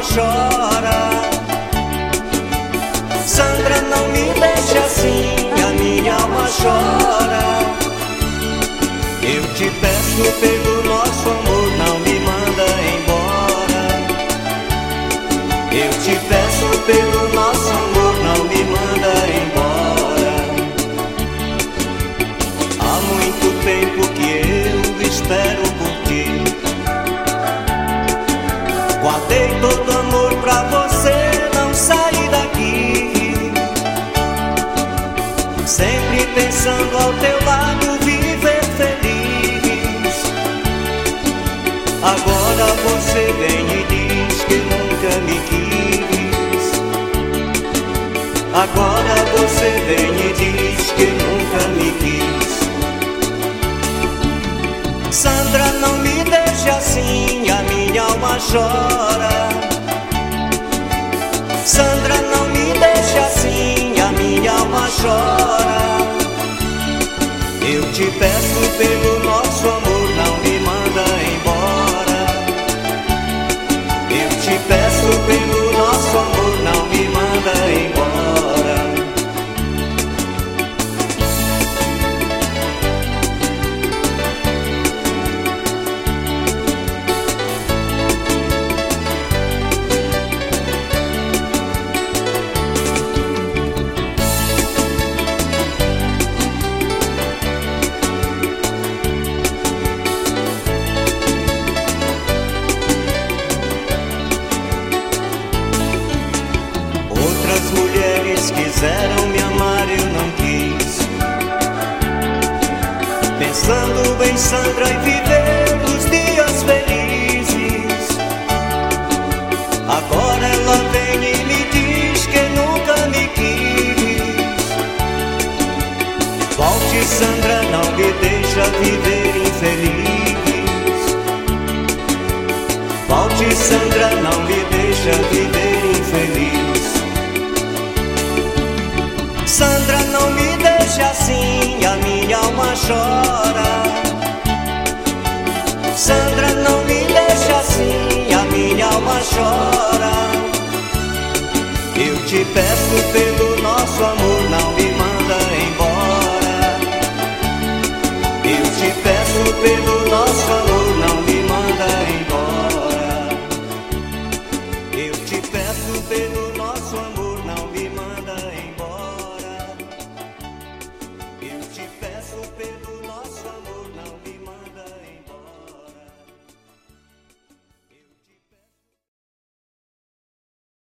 chora. Sandra, não me deixe assim, a minha alma chora. Eu te peço pelo nosso amor, não me manda embora. Eu te peço pelo nosso amor, não me manda embora. Há muito tempo que eu espero por ti. Guardei todo amor pra você não sair daqui. Sempre pensando ao teu lado, viver feliz. Agora você vem e diz que nunca me quis. Agora você vem e diz que nunca me quis. Sandra, não me deixe assim, a minha alma chora. Sandra, não me deixe assim, a minha alma chora. Eu te peço pelo nosso amor, não me manda embora. Eu te peço pelo nosso amor, não me manda embora. Quiseram me amar, eu não quis. Pensando em Sandra e viver os dias felizes. Agora ela vem e me diz que nunca me quis. Volte, Sandra, não me deixa viver infeliz. Volte, Sandra, não me deixa viver infeliz. Sandra, não me deixe assim, a minha alma chora. Sandra, não me deixe assim, a minha alma chora. Eu te peço pelo nosso amor,